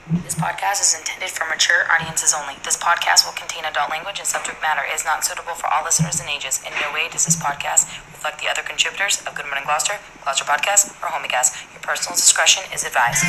This podcast is intended for mature audiences only. This podcast will contain adult language and subject matter is not suitable for all listeners and ages. In no way does this podcast reflect the other contributors of Good Morning Gloucester, Gloucester Podcast, or Homiecast. Your personal discretion is advised.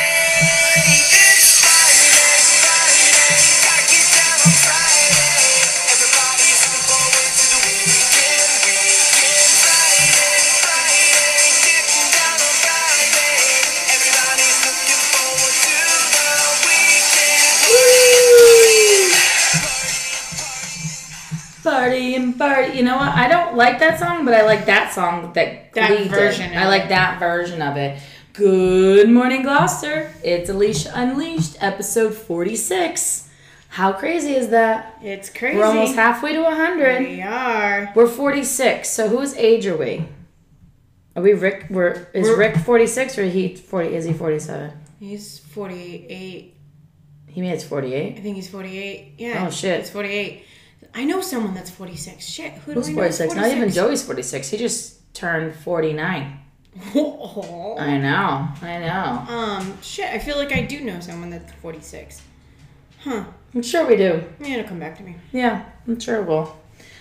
Party and party. You know what? I don't like that song, but I like that song that version. I like that version of it. Good morning, Gloucester. It's Alicia Unleashed, episode 46. How crazy is that? It's crazy. We're almost halfway to 100. We are. We're 46. So whose age are we? Are we Rick? Is Rick 46 or is he 47? He's 48. He means 48? I think he's 48. Yeah. Oh, shit. He's 48. I know someone that's 46. Shit. Who's 46? Not even Joey's 46. He just turned 49. Oh. I know. Shit. I feel like I do know someone that's 46. Huh. I'm sure we do. Yeah, it'll come back to me. Yeah, I'm sure it will.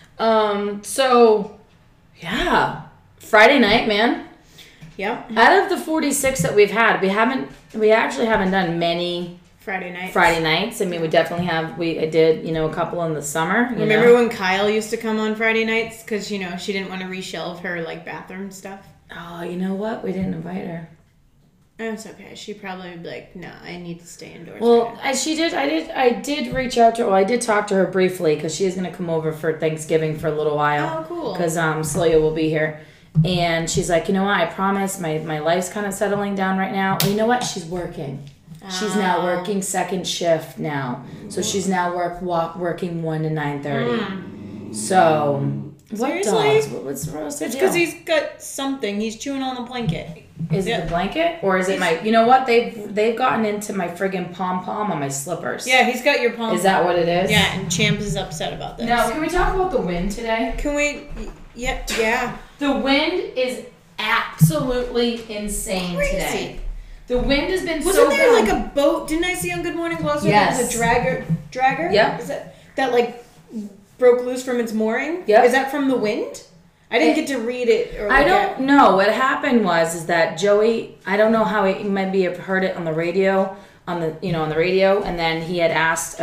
So, yeah. Friday night, man. Yep. Out of the 46 that we've had, we actually haven't done many Friday nights. I mean, we definitely have. I did, a couple in the summer. Remember when Kyle used to come on Friday nights because she didn't want to reshelve her bathroom stuff? Oh, you know what? We didn't invite her. Oh, it's okay. She probably would be like, "No, I need to stay indoors." Well, as she did, I did reach out to her. Well, I did talk to her briefly because she is going to come over for Thanksgiving for a little while. Oh, cool. Because Celia will be here. And she's like, you know what? I promise my life's kind of settling down right now. Well, you know what? She's working. She's now working second shift now. So she's now working 1 to 9:30. So, seriously? What's the It's deal? because he's got something. He's chewing on the blanket. Is it the blanket? Or is it my... You know what? They've gotten into my friggin' pom-pom on my slippers. Yeah, he's got your pom-pom. Is that what it is? Yeah, and Champs is upset about this. Now, can we talk about the wind today? Can we... Yeah. The wind is absolutely insane today. The wind has been Wasn't there a boat? Didn't I see on Good Morning Gloucester? Yes. There was a dragger? Yep. Is that broke loose from its mooring? Yep. Is that from the wind? I didn't get to read it. Or I don't know. What happened was that Joey, I don't know how he maybe have heard it on the radio, on the radio, and then he had asked,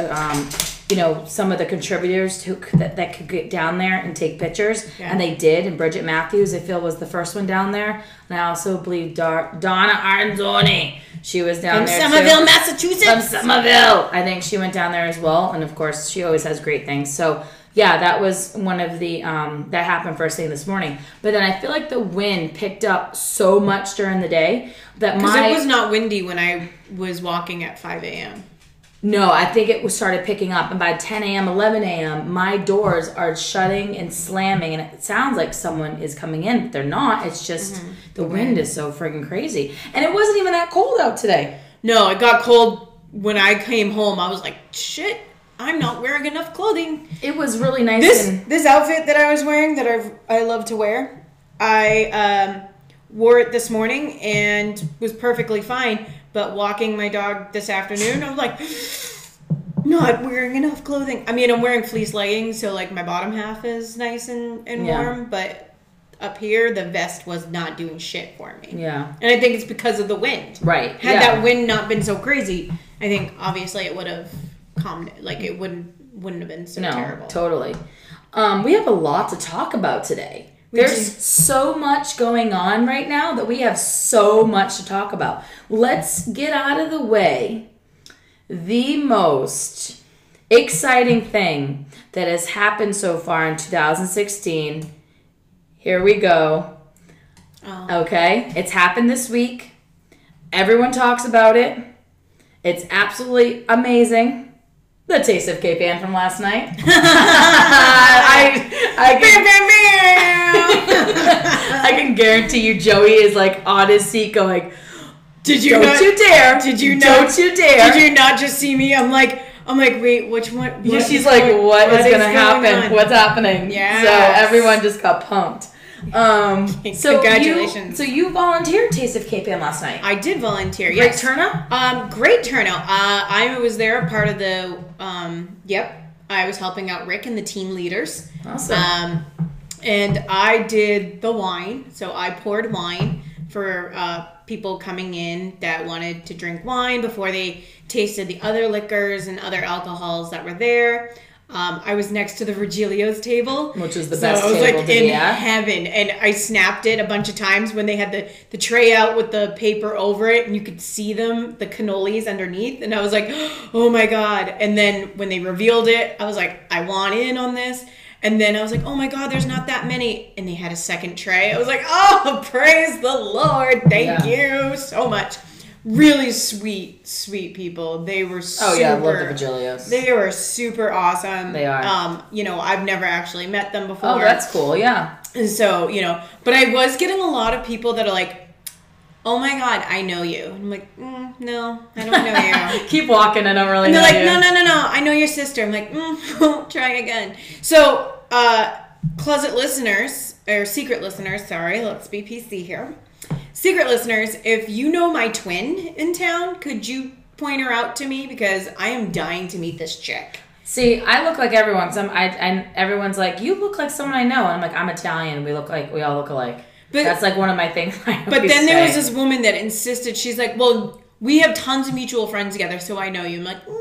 some of the contributors that could get down there and take pictures, and they did. And Bridget Matthews, I feel, was the first one down there, and I also believe Donna Arzoni, she was down there from Somerville, too. Massachusetts. From Somerville, I think she went down there as well, and of course she always has great things. So. Yeah, that was one of the, that happened first thing this morning. But then I feel like the wind picked up so much during the day that because it was not windy when I was walking at 5 a.m. No, I think it started picking up. And by 10 a.m., 11 a.m., my doors are shutting and slamming. And it sounds like someone is coming in, but they're not. It's just the wind is so friggin' crazy. And it wasn't even that cold out today. No, it got cold when I came home. I was like, shit. I'm not wearing enough clothing. It was really nice. This outfit that I was wearing that I love to wear, I wore it this morning and was perfectly fine. But walking my dog this afternoon, I was like, not wearing enough clothing. I mean, I'm wearing fleece leggings, so my bottom half is nice and warm. But up here, the vest was not doing shit for me. Yeah. And I think it's because of the wind. Right. Had that wind not been so crazy, I think obviously it would have calmed it. It wouldn't have been so terrible. Totally. We have a lot to talk about today. There's so much going on right now that we have so much to talk about. Let's get out of the way the most exciting thing that has happened so far in 2016. Here we go. Oh. Okay? It's happened this week. Everyone talks about it. It's absolutely amazing. The Taste of Cape Ann from last night. I can guarantee you Joey is on his seat going, Don't you dare. Did you not just see me? I'm like, wait, which one? Yeah, she's like, what is going to happen? What's happening? Yeah. So everyone just got pumped. Congratulations. You volunteered Taste of Cape Ann last night. I did volunteer, Great yes. turnout? Great turnout. I was there, a part of the, I was helping out Rick and the team leaders. Awesome. And I did the wine. So I poured wine for people coming in that wanted to drink wine before they tasted the other liquors and other alcohols that were there. I was next to the Virgilio's table, which is the best table. So I was like in heaven, and I snapped it a bunch of times when they had the tray out with the paper over it, and you could see the cannolis underneath, and I was like, oh my god! And then when they revealed it, I was like, I want in on this. And then I was like, oh my god, there's not that many. And they had a second tray. I was like, oh, praise the Lord. Thank you so much. Really sweet people. They were super... Oh, yeah, I love the Virgilios. They were super awesome. They are. I've never actually met them before. Oh, that's cool, yeah. And so, but I was getting a lot of people that are like, oh my god, I know you. And I'm like, no, I don't know you. Keep walking, I don't really know you. And they're like, no, I know your sister. I'm like, try again. So, closet listeners, or secret listeners, sorry, let's be PC here. Secret listeners, if you know my twin in town, could you point her out to me? Because I am dying to meet this chick. See, I look like everyone. And everyone's like, you look like someone I know. And I'm like, I'm Italian. We all look alike. But that's like one of my things. But then there was this woman that insisted. She's like, well, we have tons of mutual friends together, so I know you. I'm like,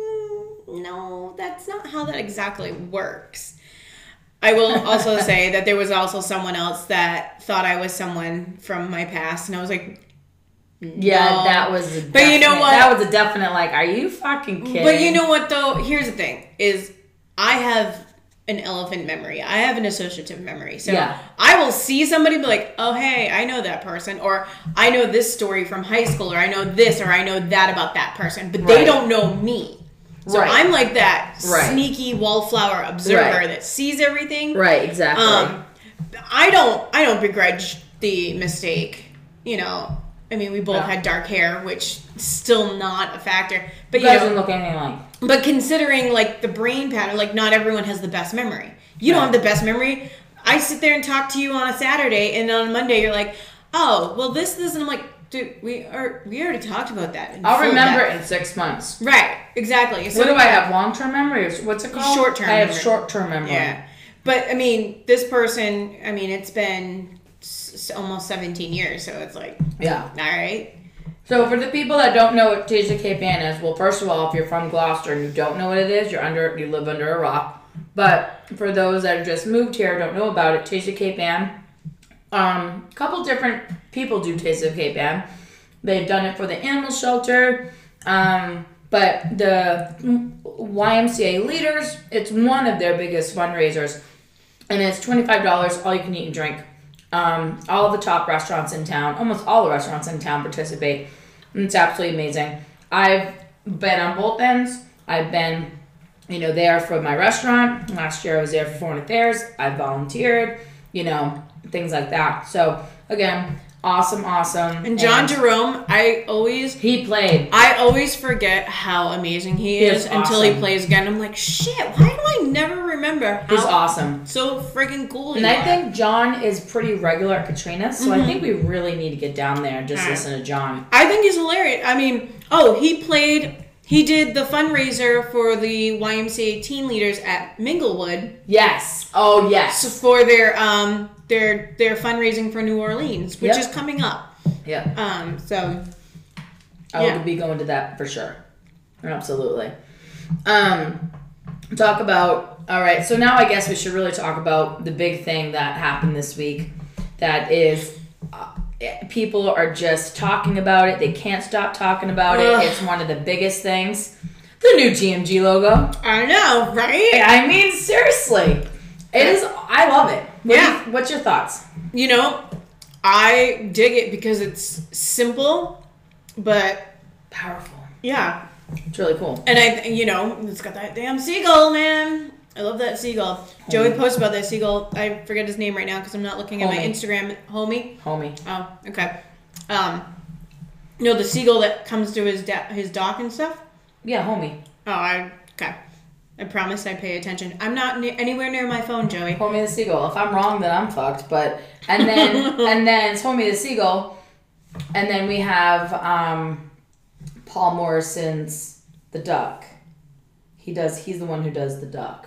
no, that's not how that exactly works. I will also say that there was also someone else that thought I was someone from my past, and I was like, no. Yeah, that was a but you know what? That was a definite, like, are you fucking kidding? But you know what, though? Here's the thing, is I have an elephant memory. I have an associative memory. So I will see somebody and be like, oh, hey, I know that person, or I know this story from high school, or I know this, or I know that about that person, but they don't know me. So I'm like that sneaky wallflower observer that sees everything. Right, exactly. I don't begrudge the mistake. I mean, we both had dark hair, which is still not a factor. But doesn't look anything like. But considering like the brain pattern, like not everyone has the best memory. You don't have the best memory. I sit there and talk to you on a Saturday, and on Monday you're like, oh, well this, and I'm like, dude, we already talked about that. I'll remember it in 6 months. Right, exactly. So what do I have? Long-term memory? What's it called? Short-term memory. I have memory. Short-term memory. Yeah. But, I mean, this person, it's been almost 17 years, so it's like, all right. So for the people that don't know what Taste of Cape Ann is, well, first of all, if you're from Gloucester and you don't know what it is, you live under a rock. But for those that have just moved here, don't know about it, Taste of Cape Ann, a couple different people do Taste of Cape Ann. They've done it for the animal shelter, but the YMCA leaders, it's one of their biggest fundraisers, and it's $25, all you can eat and drink. All of the top restaurants in town, almost all the restaurants in town participate, and it's absolutely amazing. I've been on both ends. I've been, there for my restaurant. Last year I was there for Foreign Affairs. I volunteered, things like that. So, again, awesome. And John Jerome, he played. I always forget how amazing he is until he plays again. I'm like, shit, why do I never remember how he's awesome. So freaking cool And I think John is pretty regular at Katrina's, so I think we really need to get down there and just listen to John. I think he's hilarious. I mean, he did the fundraiser for the YMCA teen leaders at Minglewood. Yes. Oh, yes. So for their fundraising for New Orleans, which is coming up. Yeah. So I will be going to that for sure. Absolutely. Talk about, all right, so now I guess we should really talk about the big thing that happened this week. That is, people are just talking about it. They can't stop talking about it. It's one of the biggest things. The new GMG logo. I know, right? I mean, seriously. It is, I love it. What's your thoughts? I dig it because it's simple, but powerful. Yeah. It's really cool. And it's got that damn seagull, man. I love that seagull. Joey posted about that seagull. I forget his name right now because I'm not looking at my Instagram. Homie. Oh, okay. The seagull that comes to his dock and stuff. Yeah, Homie. Oh, okay. I promise I pay attention. I'm not anywhere near my phone, Joey. Homie the Seagull. If I'm wrong, then I'm fucked. But and then it's Homie the Seagull, and then we have Paul Morrison's The Duck. He's the one who does The Duck.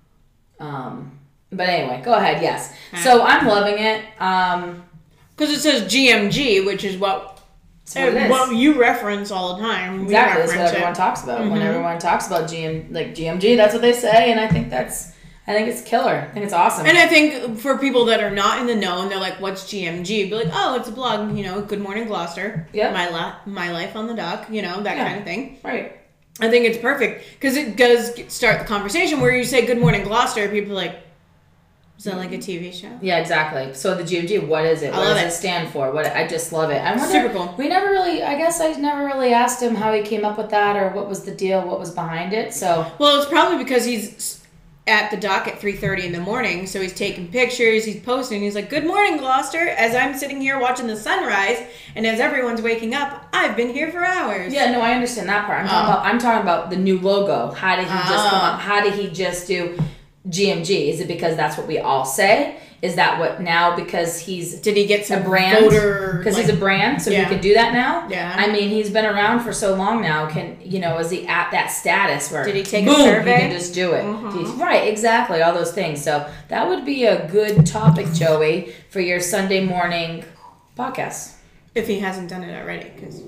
But anyway, go ahead. Yes. So I'm loving it. Because it says GMG, which is what you reference all the time. Exactly, that's what everyone talks about. Mm-hmm. When everyone talks about GMG, that's what they say, and I think it's killer. I think it's awesome. And I think for people that are not in the know and they're like, "What's GMG?" Be like, "Oh, it's a blog. Good Morning Gloucester. Yep. My life on the dock. That kind of thing." Right. I think it's perfect because it does start the conversation where you say "Good Morning Gloucester," people are like, is that like a TV show? Yeah, exactly. So the GMG, what is it? What does it stand for? I just love it. I wonder, super cool. I never really asked him how he came up with that or what was the deal, what was behind it. So well, it's probably because he's at the dock at 3:30 in the morning, so he's taking pictures, he's posting. He's like, "Good morning, Gloucester. As I'm sitting here watching the sunrise, and as everyone's waking up, I've been here for hours." Yeah, no, I understand that part. I'm talking about the new logo. How did he just come up? How did he just do GMG? Is it because that's what we all say? Is that what now because did he get some a brand? Because he's a brand, so he can do that now? Yeah. I mean, he's been around for so long now. Is he at that status where did he take boom, a survey? He can just do it. Mm-hmm. Right, exactly, all those things. So that would be a good topic, Joey, for your Sunday morning podcast. If he hasn't done it already, because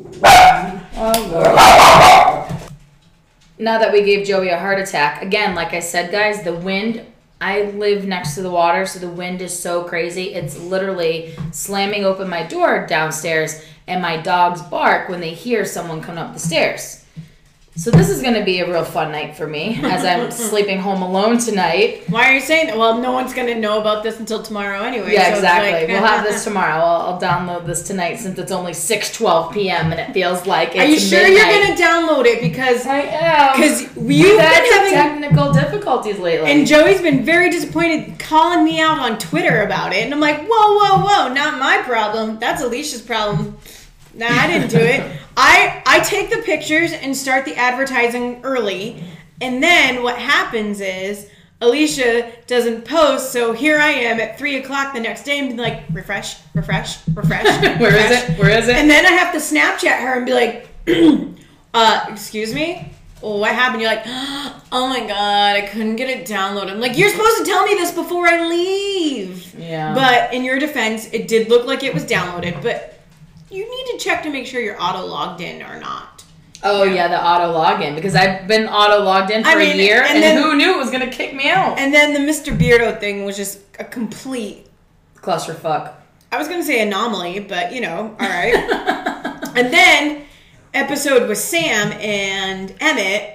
now that we gave Joey a heart attack, again, like I said, guys, the wind, I live next to the water, so the wind is so crazy. It's literally slamming open my door downstairs, and my dogs bark when they hear someone come up the stairs. So this is going to be a real fun night for me as I'm sleeping home alone tonight. Why are you saying that? Well, no one's going to know about this until tomorrow anyway. Yeah, so exactly. We'll have this tomorrow. I'll download this tonight since it's only 6:12 p.m. and it feels like it's midnight. Are you sure you're going to download it? Because I am. Because you've had been having technical difficulties lately. And Joey's been very disappointed calling me out on Twitter about it. And I'm like, whoa, not my problem. That's Alicia's problem. Nah, I didn't do it. I take the pictures and start the advertising early, and then what happens is Alicia doesn't post, so here I am at 3:00 the next day and be like, refresh. Where is it? And then I have to Snapchat her and be like, excuse me? What happened? You're like, oh my god, I couldn't get it downloaded. I'm like, you're supposed to tell me this before I leave. Yeah. But in your defense, it did look like it was downloaded, but you need to check to make sure you're auto logged in or not. Oh, yeah, the auto login. Because I've been auto logged in for a year, and then, who knew it was going to kick me out? And then the Mr. Beardo thing was just a complete clusterfuck. I was going to say anomaly, but, all right. And then, episode with Sam and Emmett.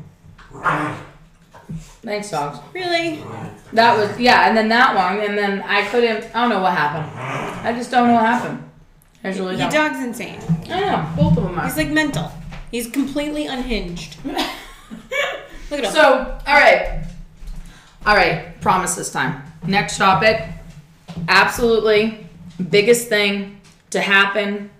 Thanks, dogs. Really? That was, and then that one, and then I don't know what happened. I just don't know what happened. Your dog's insane. I know. Both of them are. He's like mental. He's completely unhinged. Look at him. So, all right. Promise this time. Next topic. Absolutely biggest thing to happen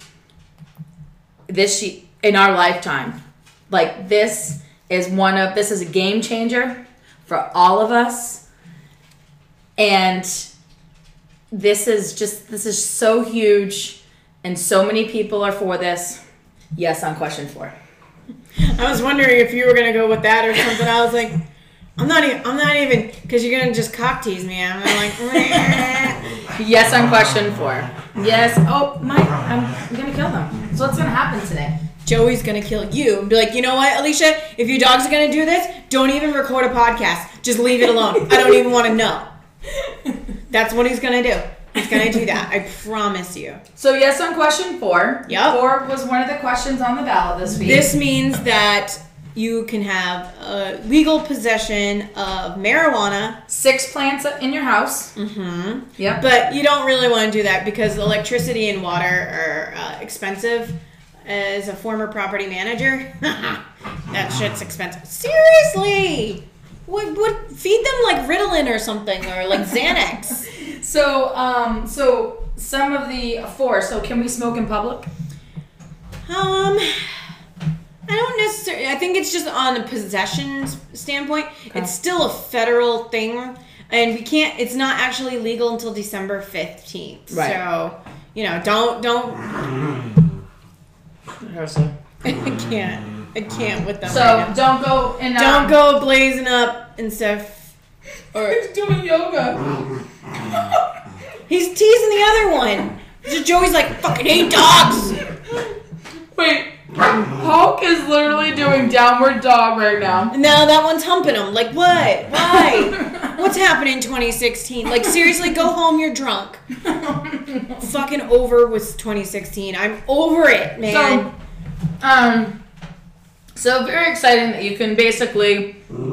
in our lifetime. Like this is a game changer for all of us. And this is so huge. And so many people are for this. Yes, on question 4. I was wondering if you were gonna go with that or something. I was like, I'm not even, because you're gonna just cock tease me. I'm like, yes, on question 4. Yes. Oh, I'm gonna kill them. So what's gonna happen today? Joey's gonna kill you and be like, you know what, Alicia? If your dogs are gonna do this, don't even record a podcast. Just leave it alone. I don't even want to know. That's what he's gonna do. He's going to do that. I promise you. So, yes on question 4. Yep. 4 was one of the questions on the ballot this week. This means that you can have legal possession of marijuana. 6 plants in your house. Mm-hmm. Yep. But you don't really want to do that because electricity and water are expensive. As a former property manager, that shit's expensive. Seriously! Would feed them like Ritalin or something, or like Xanax. So some of the 4. So can we smoke in public? I don't necessarily. I think it's just on the possession standpoint. Okay. It's still a federal thing, and we can't. It's not actually legal until December 15th. Right. So, don't. I can't with them. So right don't go and don't go blazing up and stuff. Or he's doing yoga. He's teasing the other one. Joey's like, fucking hate dogs. Wait, Hulk is literally doing downward dog right now. No, that one's humping him. Like, what? Why? What's happening in 2016? Like, seriously, go home. You're drunk. Fucking over with 2016. I'm over it, man. So very exciting that you can basically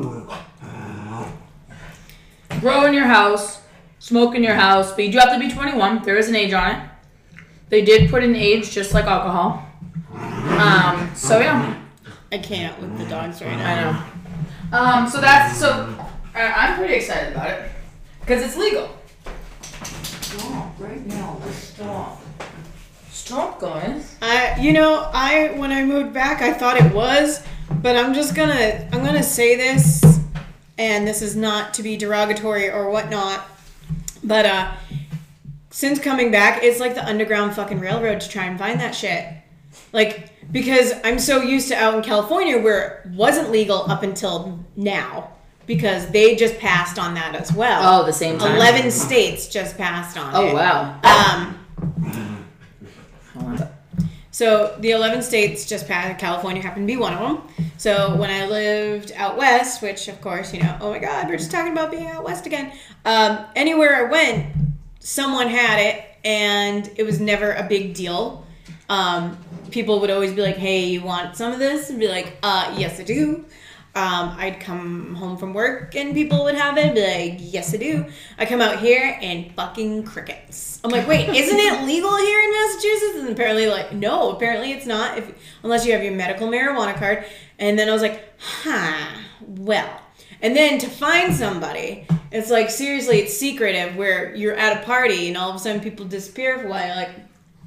grow in your house, smoke in your house, but you do have to be 21. There is an age on it. They did put an age just like alcohol. So yeah. I can't with the dogs right now. I know. I'm pretty excited about it because it's legal. Stop right now. Let's stop. Stop, guys. When I moved back, I thought it was, but I'm gonna say this, and this is not to be derogatory or whatnot, but since coming back, it's like the Underground fucking Railroad to try and find that shit. Like, because I'm so used to out in California where it wasn't legal up until now, because they just passed on that as well. Oh, the same time? 11 states just passed on it. Oh, wow. So the 11 states just passed. California happened to be one of them. So when I lived out west, which of course, oh my God, we're just talking about being out west again. Anywhere I went, someone had it, and it was never a big deal. People would always be like, hey, you want some of this? And be like, yes, I do. I'd come home from work and people would have it and be like, yes, I do. I come out here and fucking crickets. I'm like, wait, isn't it legal here in Massachusetts? And apparently no, apparently it's not unless you have your medical marijuana card. And then I was like, well. And then to find somebody, it's like, seriously, it's secretive where you're at a party and all of a sudden people disappear for a while. You're like,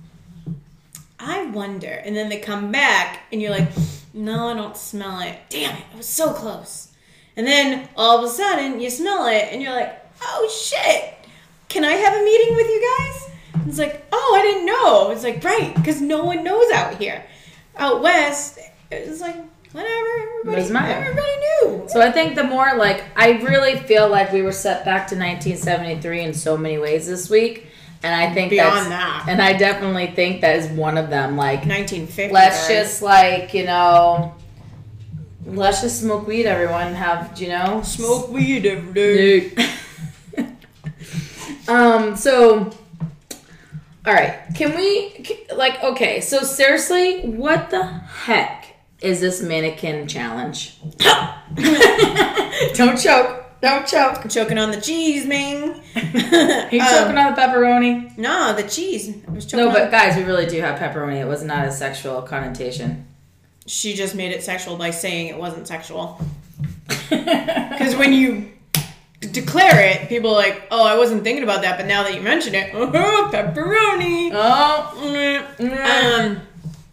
I wonder. And then they come back and you're like, no, I don't smell it. Damn it, I was so close. And then all of a sudden you smell it and you're like, oh shit, can I have a meeting with you guys? And it's like, oh, I didn't know. It's like, right, because no one knows out here. Out west, it's like, whatever, everybody knew. So I think the more I really feel like we were set back to 1973 in so many ways this week. And I think beyond that. And I definitely think that is one of them. 1950. Let's just let's just smoke weed, everyone. Smoke weed every day. So, all right. Can we, okay, so seriously, what the heck is this mannequin challenge? Don't choke. Don't choke. I'm choking on the cheese, man. Are you choking on the pepperoni? No, the cheese. I was choking but guys, we really do have pepperoni. It was not a sexual connotation. She just made it sexual by saying it wasn't sexual. Because when you declare it, people are like, oh, I wasn't thinking about that, but now that you mention it, pepperoni. Oh.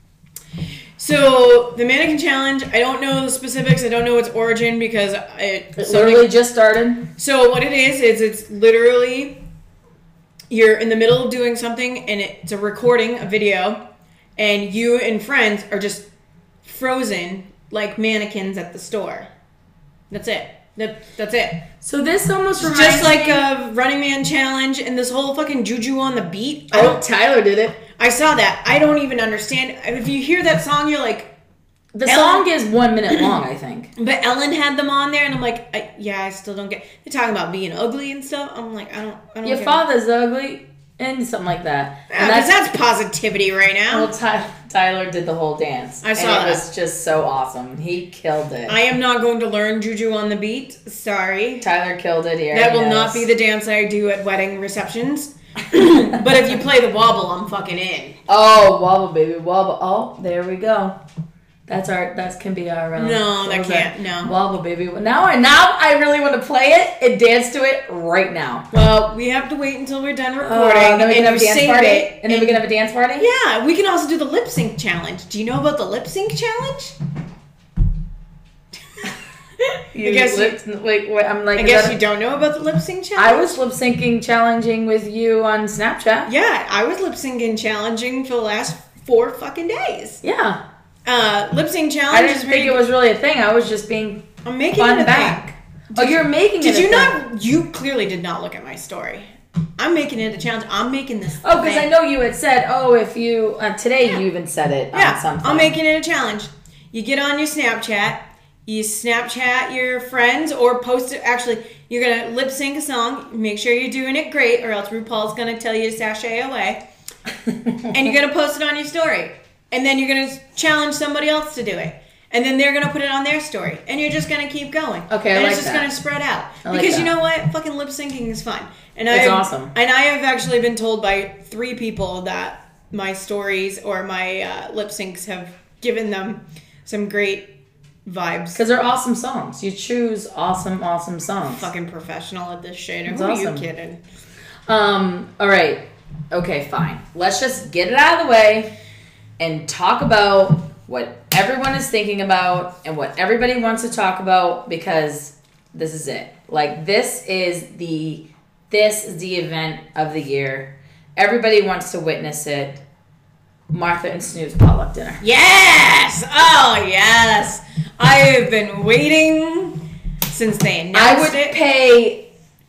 So, the mannequin challenge, I don't know the specifics. I don't know its origin because it literally just started. So, what it is it's literally you're in the middle of doing something and it's a recording, a video, and you and friends are just frozen like mannequins at the store. That's it. That's it. So this almost reminds just like a Running Man challenge and this whole fucking Juju on the beat. Oh, Tyler did it. I saw that. I don't even understand. If you hear that song, you're like... The song is 1 minute long, I think. But Ellen had them on there, and I'm like, I still don't get... They're talking about being ugly and stuff. I'm like, I don't Your father's ugly, and something like that. And that's positivity right now. Well, Tyler did the whole dance. I saw that. It was just so awesome. He killed it. I am not going to learn Juju on the beat. Sorry. Tyler killed it here. That will not be the dance I do at wedding receptions. But if you play the wobble, I'm fucking in. Oh, wobble, baby, wobble. Oh, there we go. That can be our. No, that can't. No. Wobble, baby. Now I really want to play it and dance to it right now. Well, we have to wait until we're done recording. Then we can have a dance party. And then we can have a dance party? Yeah, we can also do the lip sync challenge. Do you know about the lip sync challenge? You I guess I'm like. I guess you don't know about the lip sync challenge. I was lip syncing challenging with you on Snapchat. Yeah, I was lip syncing challenging for the last 4 fucking days. Yeah. Lip sync challenge. I didn't think it was really a thing. I was just being I'm making fun it a back. thing. You're making it. Did you a thing. not? You clearly did not look at my story. I'm making it a challenge. I'm making this. Oh, because I know you had said, if you today you even said it. Yeah, on something. I'm making it a challenge. You get on your Snapchat. You Snapchat your friends or post it. Actually, you're going to lip sync a song. Make sure you're doing it great or else RuPaul's going to tell you to sashay away. And you're going to post it on your story. And then you're going to challenge somebody else to do it. And then they're going to put it on their story. And you're just going to keep going. Okay, and I it's like just that. going to spread out. I like Because that. you know what? Fucking lip syncing is fun. And It's awesome. And I have actually been told by 3 people that my stories or my lip syncs have given them some great vibes. Because they're awesome songs. You choose awesome songs. Fucking professional at this shit. It's Who awesome. are you kidding? All right. Okay, fine. Let's just get it out of the way and talk about what everyone is thinking about and what everybody wants to talk about because this is it. Like this is the event of the year. Everybody wants to witness it. Martha and Snoop's potluck dinner. Yes! Oh, yes! I have been waiting since they announced I would pay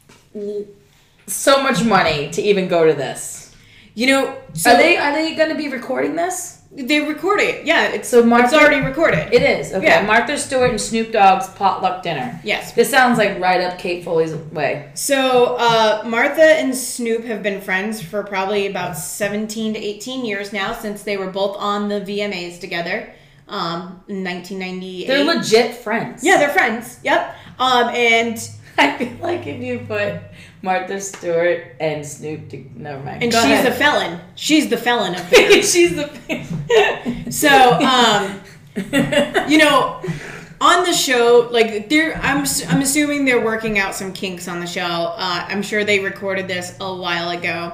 so much money to even go to this. You know, so Are they going to be recording this? they record it. Yeah, it's Martha, already recorded. It is. Okay. Yeah. Martha Stewart and Snoop Dogg's potluck dinner. Yes. This sounds like right up Kate Foley's way. So, Martha and Snoop have been friends for probably about 17 to 18 years now, since they were both on the VMAs together, in 1998. They're legit friends. Yeah, they're friends. Yep. And I feel like if you put Martha Stewart and Snoop never mind. and Go she's ahead. the felon. She's the felon of the She's the So, you know, on the show, like I'm assuming they're working out some kinks on the show. I'm sure they recorded this a while ago.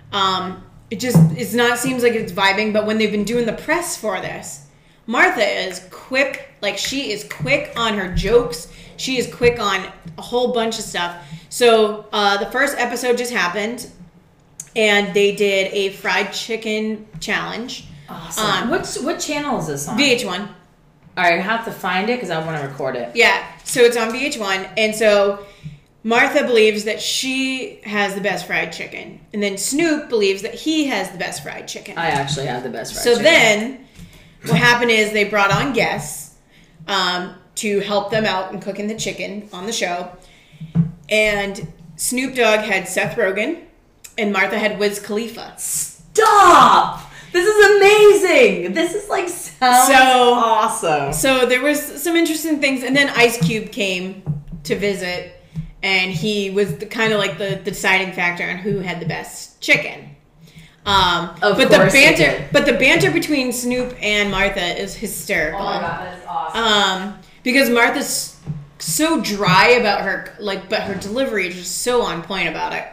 It's not seems like it's vibing, but when they've been doing the press for this, Martha is quick. Like she is quick on her jokes. She is quick on a whole bunch of stuff. So the first episode just happened, and they did a fried chicken challenge. Awesome. What channel is this on? VH1. All right, I have to find it because I want to record it. Yeah, so it's on VH1, and so Martha believes that she has the best fried chicken, and then Snoop believes that he has the best fried chicken. I actually have the best fried So chicken. then, what happened is they brought on guests to help them out in cooking the chicken on the show, and Snoop Dogg had Seth Rogen, and Martha had Wiz Khalifa. Stop! This is amazing. This is like sounds awesome. So there was some interesting things, and then Ice Cube came to visit, and he was kind of like the deciding factor on who had the best chicken. But the banter between Snoop and Martha is hysterical. Oh my god, that's awesome. Because Martha's so dry about her, but her delivery is just so on point about it.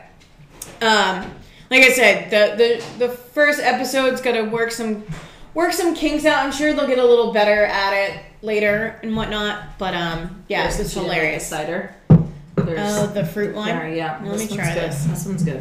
Like I said, the first episode's gonna work some kinks out. I'm sure they'll get a little better at it later and whatnot. But yeah, it's hilarious. Cider. The fruit one. Sorry, yeah. Let me This try one's good. this. This one's good.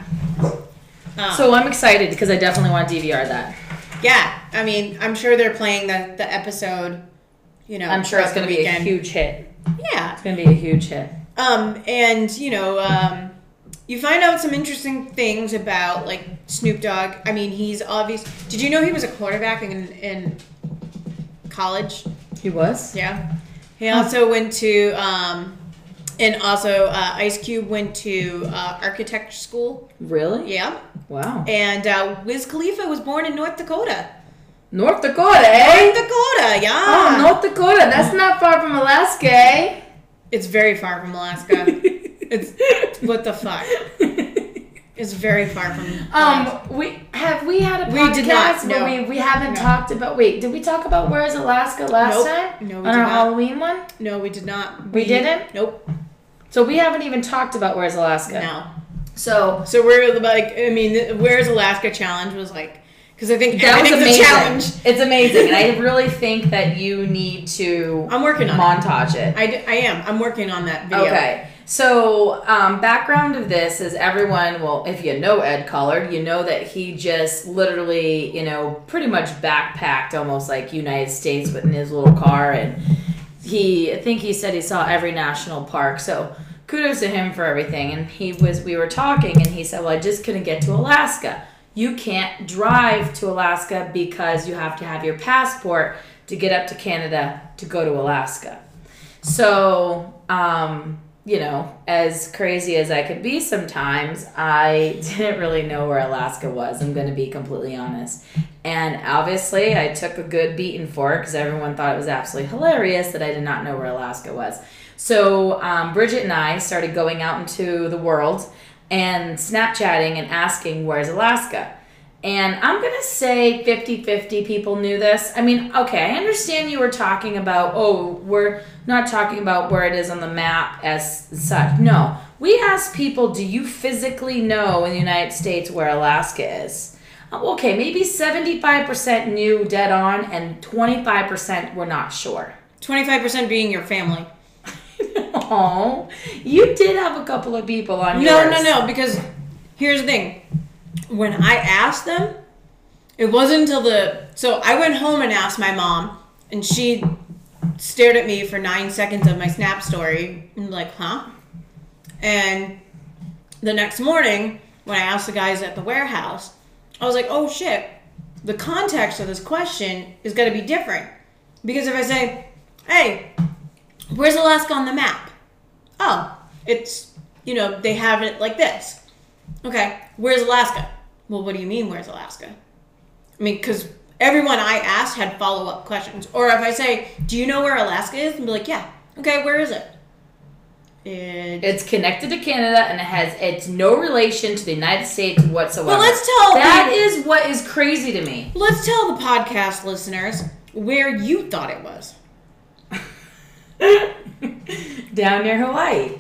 Okay. So I'm excited because I definitely want to DVR that. Yeah, I mean, I'm sure they're playing the episode. You know, I'm sure it's going to be a weekend. huge hit. Yeah. It's going to be a huge hit. And you know, you find out some interesting things about like Snoop Dogg. I mean, he's obvious. Did you know he was a quarterback in college? He was? Yeah. He also went to, and also Ice Cube went to architecture school. Really? Yeah. Wow. And Wiz Khalifa was born in North Dakota. North Dakota, eh? North Dakota, yeah. Oh, North Dakota. That's not far from Alaska, eh? It's very far from Alaska. It's what the fuck. It's very far from. We had a podcast We did not, where no. we haven't No. talked about. Wait, did we talk about Where's Alaska last Nope. time? No, we on did our not. Halloween one. No, we did not. We didn't? Nope. So we haven't even talked about Where's Alaska. No. So So we're like, I mean, Where's Alaska challenge was like Because I think that was everything's a challenge. It's amazing. And I really think that you need to I'm working on montage it. I am. I'm working on that video. Okay. So, background of this is everyone, well, if you know Ed Collard, you know that he just literally, pretty much backpacked almost like United States in his little car. And I think he said he saw every national park. So, kudos to him for everything. And we were talking and he said, well, I just couldn't get to Alaska. You can't drive to Alaska because you have to have your passport to get up to Canada to go to Alaska. So, as crazy as I could be sometimes, I didn't really know where Alaska was. I'm going to be completely honest. And obviously, I took a good beating for it because everyone thought it was absolutely hilarious that I did not know where Alaska was. So Bridget and I started going out into the world and Snapchatting and asking, where's Alaska? And I'm going to say 50-50 people knew this. I mean, okay, I understand you were talking about, we're not talking about where it is on the map as such. No, we asked people, do you physically know in the United States where Alaska is? Okay, maybe 75% knew dead on and 25% were not sure. 25% being your family. Oh, you did have a couple of people on yours. No, because here's the thing. When I asked them, it wasn't until so I went home and asked my mom, and she stared at me for 9 seconds of my Snap story, and like, huh? And the next morning, when I asked the guys at the warehouse, I was like, oh shit, the context of this question is going to be different. Because if I say, hey, where's Alaska on the map? Oh, it's, they have it like this. Okay, where's Alaska? Well, what do you mean, where's Alaska? I mean, because everyone I asked had follow-up questions. Or if I say, do you know where Alaska is? And be like, yeah. Okay, where is it? It's connected to Canada, and it's no relation to the United States whatsoever. Well, let's tell that is what is crazy to me. Let's tell the podcast listeners where you thought it was. Down near Hawaii.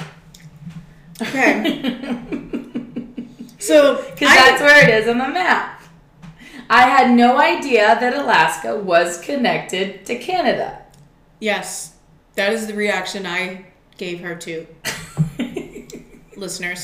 Okay. So, because that's where it is on the map. I had no idea that Alaska was connected to Canada. Yes, that is the reaction I gave her too. Listeners.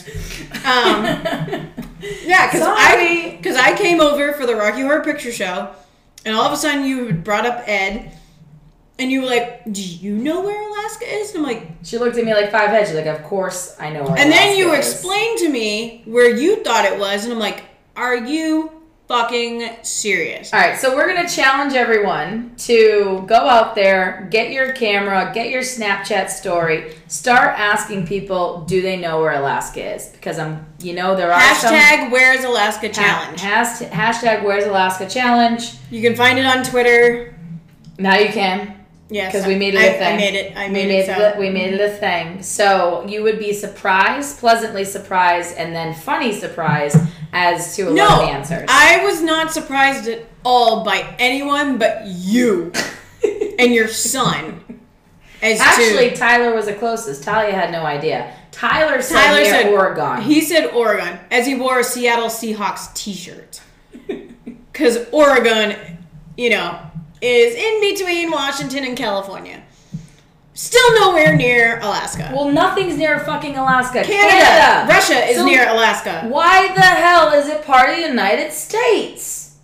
Yeah, because I came over for the Rocky Horror Picture Show, and all of a sudden you brought up Ed, and you were like, do you know where Alaska is? And I'm like... She looked at me like five heads. She's like, of course I know where Alaska is. And then you explained to me where you thought it was, and I'm like, are you fucking serious? All right, so we're going to challenge everyone to go out there, get your camera, get your Snapchat story, start asking people, do they know where Alaska is? Because there are Hashtag Where's Alaska Challenge. Hashtag Where's Alaska Challenge. You can find it on Twitter. Now you can. Yes, because we made it a thing. We made it a thing. So you would be surprised, pleasantly surprised, and then funny surprised as to a lot of answers. I was not surprised at all by anyone but you and your son. Actually, Tyler was the closest. Talia had no idea. Tyler said Oregon. He said Oregon as he wore a Seattle Seahawks t-shirt. Because Oregon, is in between Washington and California. Still nowhere near Alaska. Well, nothing's near fucking Alaska. Canada. Russia is near Alaska. Why the hell is it part of the United States?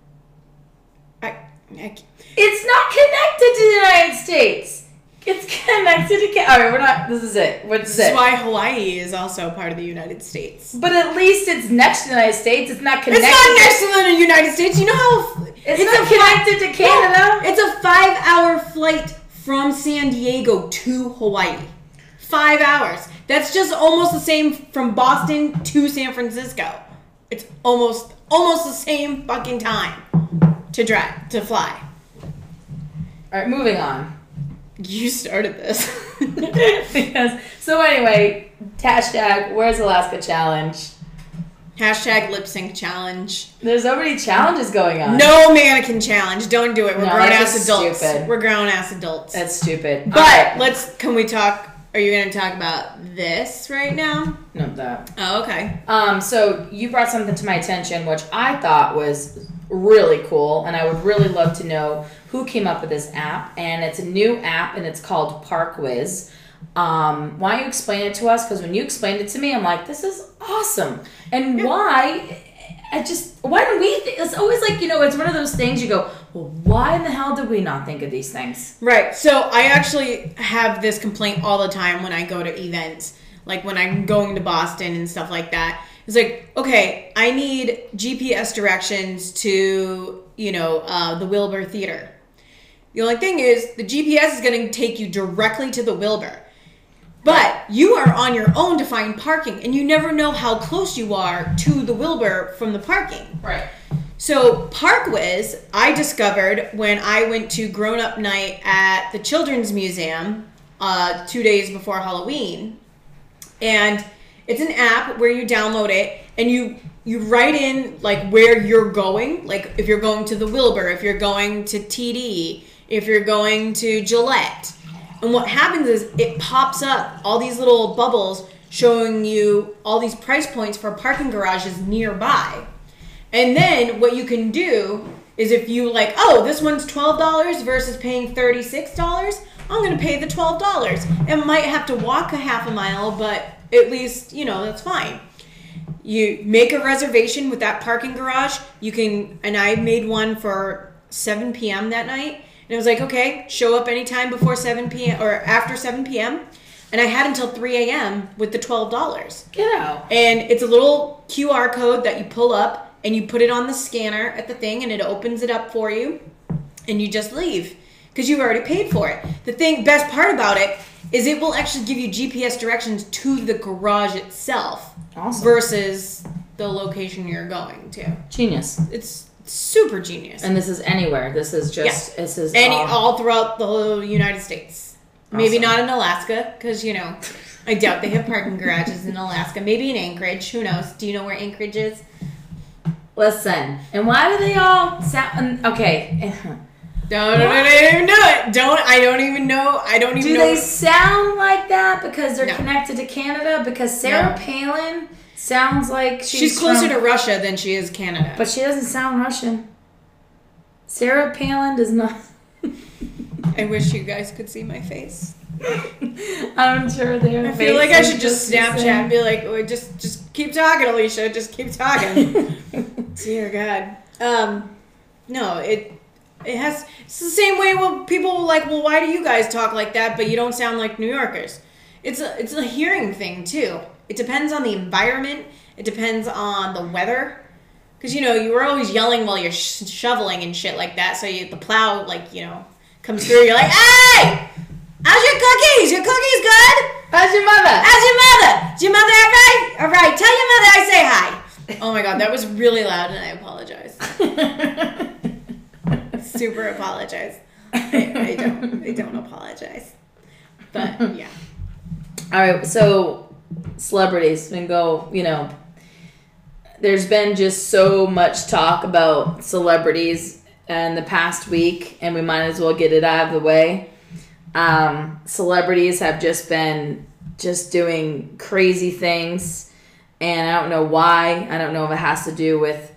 It's not connected to the United States. It's connected to Canada. All right, this is it. This is why Hawaii is also part of the United States. But at least it's next to the United States. It's not connected. It's not next to the United States. You know how... It's not connected to Canada. No, it's a 5-hour flight from San Diego to Hawaii. 5 hours. That's just almost the same from Boston to San Francisco. It's almost the same fucking time to fly. All right, moving on. You started this. So anyway, hashtag Where's Alaska Challenge. Hashtag lip sync challenge. There's already challenges going on. No mannequin challenge. Don't do it. We're grown ass adults. Stupid. We're grown ass adults. That's stupid. But can we talk Are you going to talk about this right now? No, that. Oh, okay. So you brought something to my attention, which I thought was really cool, and I would really love to know who came up with this app. And it's a new app, and it's called ParkWiz. Why don't you explain it to us? Because when you explained it to me, I'm like, this is awesome. And why? Why don't we? It's always like, it's one of those things you go, well, why in the hell did we not think of these things? Right. So I actually have this complaint all the time when I go to events, like when I'm going to Boston and stuff like that. It's like, okay, I need GPS directions to, the Wilbur Theater. The only thing is the GPS is going to take you directly to the Wilbur. But you are on your own to find parking, and you never know how close you are to the Wilbur from the parking. Right. So ParkWiz, I discovered when I went to Grown Up Night at the Children's Museum 2 days before Halloween. And it's an app where you download it, and you write in, like, where you're going. Like, if you're going to the Wilbur, if you're going to TD, if you're going to Gillette. And what happens is it pops up all these little bubbles showing you all these price points for parking garages nearby. And then what you can do is if you like, oh, this one's $12 versus paying $36, I'm going to pay the $12. And might have to walk a half a mile, but at least, that's fine. You make a reservation with that parking garage. And I made one for 7 p.m. that night. And I was like, okay, show up anytime before 7 p.m. or after 7 p.m. And I had until 3 a.m. with the $12. Get out. And it's a little QR code that you pull up and you put it on the scanner at the thing and it opens it up for you. And you just leave because you've already paid for it. The best part about it is it will actually give you GPS directions to the garage itself. Awesome. Versus the location you're going to. Genius. It's super genius. And this is anywhere. This is just, yeah. This is all throughout the whole United States. Awesome. Maybe not in Alaska, because, I doubt they have parking garages in Alaska. Maybe in Anchorage. Who knows? Do you know where Anchorage is? Listen. And why do they all sound... Okay. Don't even do it. I don't even know. Do they sound like that because they're No. connected to Canada? Because Sarah Palin sounds like she's closer to Russia than she is Canada. But she doesn't sound Russian. Sarah Palin does not... I wish you guys could see my face. I'm sure they're... I feel like I should just Snapchat and be like, oh, just keep talking, Alicia. Just keep talking. Dear God. No, it has... It's the same way when people were like, well, why do you guys talk like that, but you don't sound like New Yorkers? It's a hearing thing, too. It depends on the environment. It depends on the weather. Because, you were always yelling while you're shoveling and shit like that. So the plow, comes through. You're like, hey! How's your cookies? Your cookies good? How's your mother? How's your mother? Is your mother all right? All right. Tell your mother I say hi. Oh, my God. That was really loud, and I apologize. Super apologize. I don't apologize. But, yeah. All right, so celebrities and go, there's been just so much talk about celebrities in the past week, and we might as well get it out of the way. Celebrities have just been doing crazy things, and I don't know why. I don't know if it has to do with,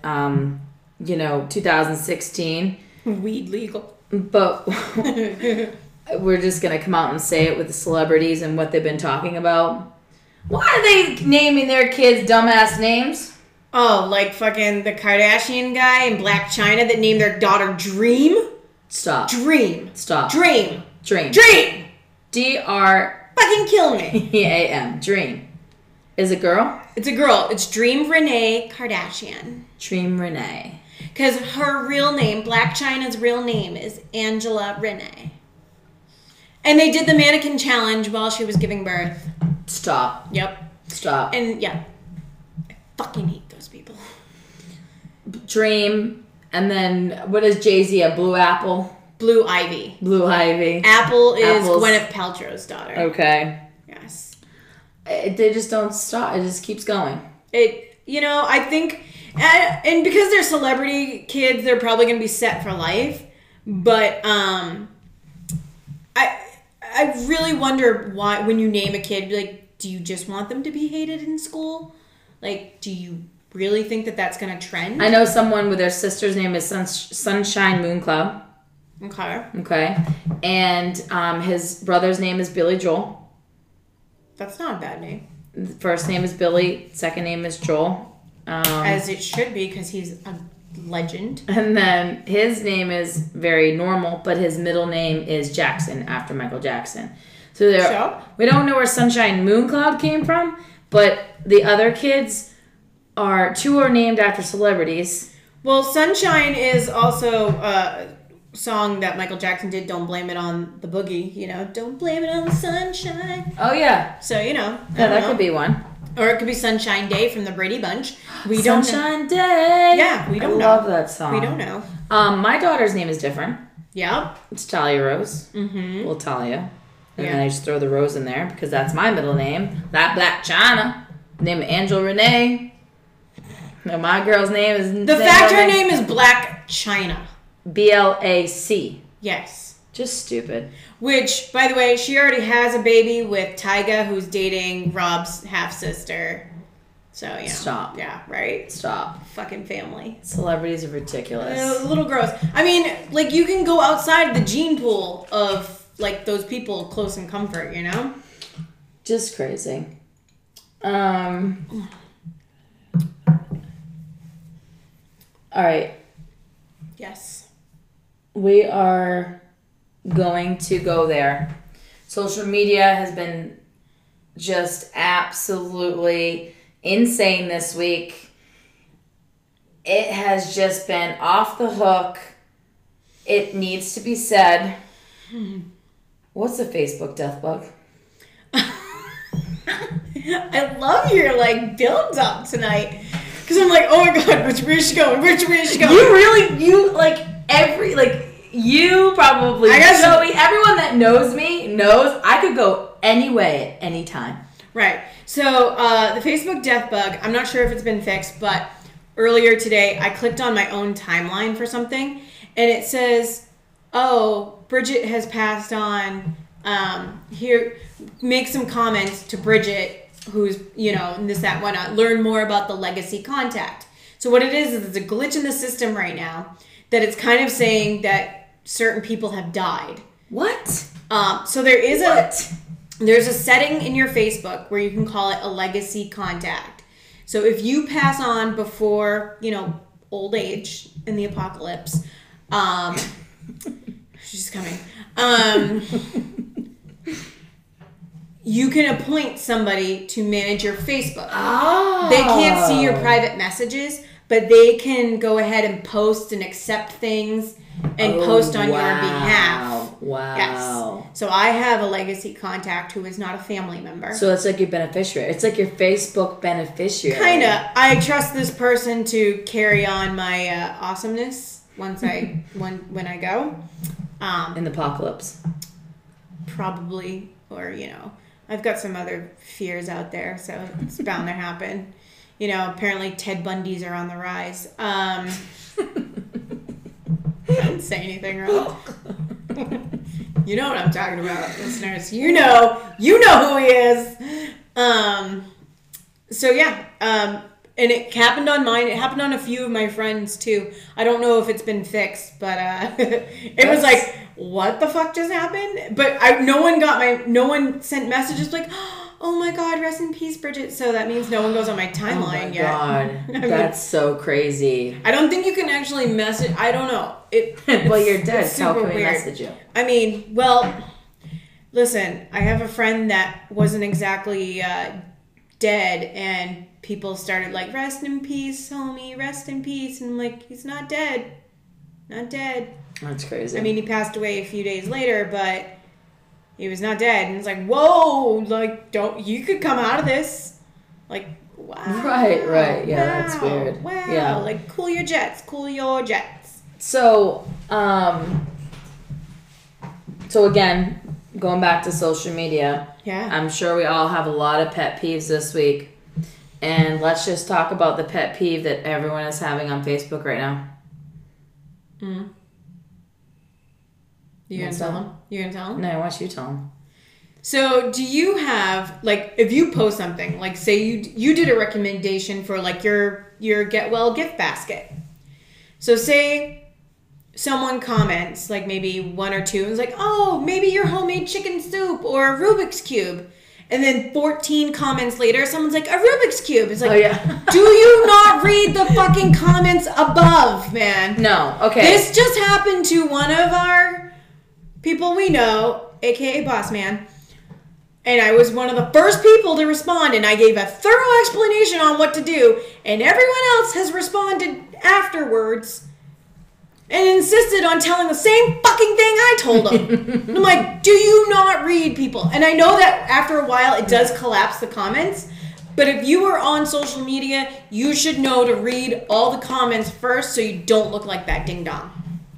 2016. Weed legal. But we're just going to come out and say it with the celebrities and what they've been talking about. Why are they naming their kids dumbass names? Oh, like fucking the Kardashian guy in Black China that named their daughter Dream? Stop. Dream. Stop. Dream. Dream. Dream! D-R... Fucking kill me. E-A-M. Dream. Is it girl? It's a girl. It's Dream Renee Kardashian. Dream Renee. Because her real name, Black China's real name, is Angela Renee. And they did the mannequin challenge while she was giving birth. Stop. Yep. Stop. And yeah, I fucking hate those people. Dream. And then, what is Jay-Z, a blue apple? Blue Ivy. Blue Ivy. Apple is Gwyneth Paltrow's daughter. Okay. Yes. They just don't stop. It just keeps going. I think, and because they're celebrity kids, they're probably going to be set for life. But I I really wonder why, when you name a kid, like, do you just want them to be hated in school? Like, do you really think that that's going to trend? I know someone with their sister's name is Sunshine Mooncloud. Okay. And his brother's name is Billy Joel. That's not a bad name. The first name is Billy. Second name is Joel. As it should be, because he's a legend. And then his name is very normal, but his middle name is Jackson, after Michael Jackson. So we don't know where Sunshine Mooncloud came from, but the other kids two are named after celebrities. Well, Sunshine is also a song that Michael Jackson did, Don't Blame It on the Boogie, Don't blame it on the sunshine. Oh, yeah. So, Yeah, that could be one. Or it could be Sunshine Day from the Brady Bunch. We don't know. Sunshine Day. Yeah, we don't know. I love that song. We don't know. My daughter's name is different. Yeah. It's Talia Rose. Mm-hmm. Well, Talia. And then I just throw the Rose in there because that's my middle name. That Black China. Name of Angel Renee. No, my girl's name is... The fact her name is Black China. BLAC. Yes. Just stupid. Which, by the way, she already has a baby with Tyga, who's dating Rob's half-sister. So, Stop. Yeah, right? Stop. Fucking family. Celebrities are ridiculous. A little gross. I mean, like, you can go outside the gene pool of, like, those people close in comfort, Just crazy. All right. Yes. We are going to go there. Social media has been just absolutely insane this week. It has just been off the hook. It needs to be said. What's a Facebook death bug? I love your, build up tonight. Because I'm like, oh my God, which way is she going? You probably, Zoe, everyone that knows me knows I could go any way at any time. Right. So the Facebook death bug, I'm not sure if it's been fixed, but earlier today I clicked on my own timeline for something, and it says, oh, Bridget has passed on. Here, make some comments to Bridget, who's, and this, that, whatnot. Learn more about the legacy contact. So what it is it's a glitch in the system right now that it's kind of saying that certain people have died. What? So there's a setting in your Facebook where you can call it a legacy contact. So if you pass on before, old age in the apocalypse, she's coming. You can appoint somebody to manage your Facebook. Oh. They can't see your private messages, but they can go ahead and post and accept things and post on your behalf. Wow. Yes. So I have a legacy contact who is not a family member. So it's like your beneficiary. It's like your Facebook beneficiary. Kinda. I trust this person to carry on my awesomeness when I go. In the apocalypse. Probably. Or, I've got some other fears out there, so it's bound to happen. Apparently Ted Bundys are on the rise. I didn't say anything wrong. You know what I'm talking about, listeners. You know who he is. So yeah, and it happened on mine. It happened on a few of my friends too. I don't know if it's been fixed, but it was like, what the fuck just happened? But no one sent messages like, oh my God, rest in peace, Bridget. So that means no one goes on my timeline yet. Oh my God, that's so crazy. I don't think you can actually message. I don't know. Well, you're dead. So how can we message you? I mean, well, listen, I have a friend that wasn't exactly dead, and people started like, rest in peace, homie, rest in peace. And I'm like, he's not dead. Not dead. That's crazy. I mean, he passed away a few days later, but he was not dead. And it's like, whoa, like, you could come out of this. Like, wow. Right. Yeah, that's weird. Wow. Yeah. Like, cool your jets. So, again, going back to social media. Yeah. I'm sure we all have a lot of pet peeves this week. And let's just talk about the pet peeve that everyone is having on Facebook right now. You gonna tell him? No, I want you to tell him. So do you have, like, if you post something, like say you did a recommendation for like your Get Well gift basket. So say someone comments, like maybe one or two, and is like, oh, maybe your homemade chicken soup or Rubik's Cube. And then 14 comments later, someone's like, a Rubik's Cube. It's like, Oh, yeah. do you not read the fucking comments above, man? No, okay. This just happened to one of our people we know, aka Boss Man. And I was one of the first people to respond, and I gave a thorough explanation on what to do. And everyone else has responded afterwards and insisted on telling the same fucking thing I told them. I'm like, do you not read people? And I know that after a while it does collapse the comments, but if you are on social media, you should know to read all the comments first so you don't look like that ding dong.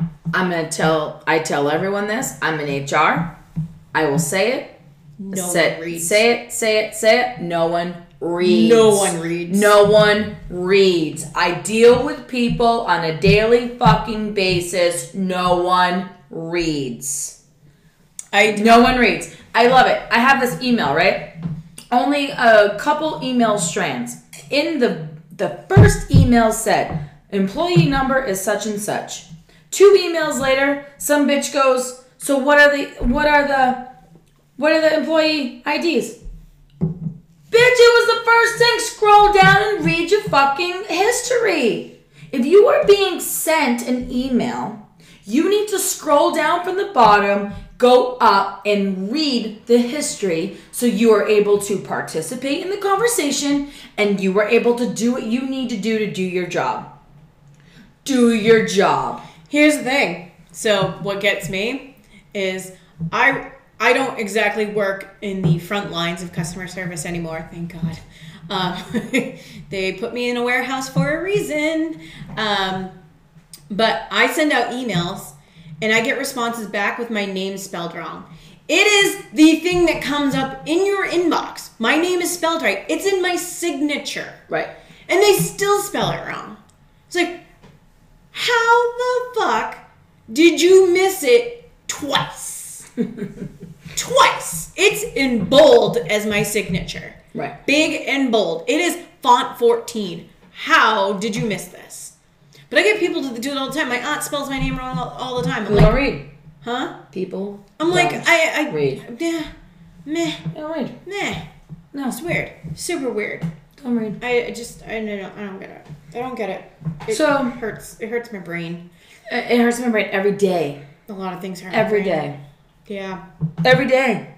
I tell everyone this. I'm in HR. I will say it. No one reads. Say it. No one reads. No one reads. No one reads. I deal with people on a daily fucking basis. No one reads. No one reads. I love it. I have this email, right? Only a couple email strands. In the first email said, employee number is such and such. 2 emails later, some bitch goes, so what are the employee IDs? Bitch, it was the first thing. Scroll down and read your fucking history. If you are being sent an email, you need to scroll down from the bottom, go up, and read the history so you are able to participate in the conversation and you are able to do what you need to do your job. Do your job. Here's the thing. So what gets me is I don't exactly work in the front lines of customer service anymore, thank God. They put me in a warehouse for a reason. But I send out emails, and I get responses back with my name spelled wrong. It is the thing that comes up in your inbox. My name is spelled right. It's in my signature. Right. And they still spell it wrong. It's like, how the fuck did you miss it twice? Twice. It's in bold as my signature. Right. Big and bold. It is font 14. How did you miss this? But I get people to do it all the time. My aunt spells my name wrong all the time. I'm Who like, don't read? huh? People. I'm like, I read. Yeah. Meh. Don't read. Meh. No. It's weird. Super weird. Don't read. I don't get it. I don't get it. It hurts. It hurts my brain. It hurts my brain every day. A lot of things hurt my Every brain. day. Yeah. Every day.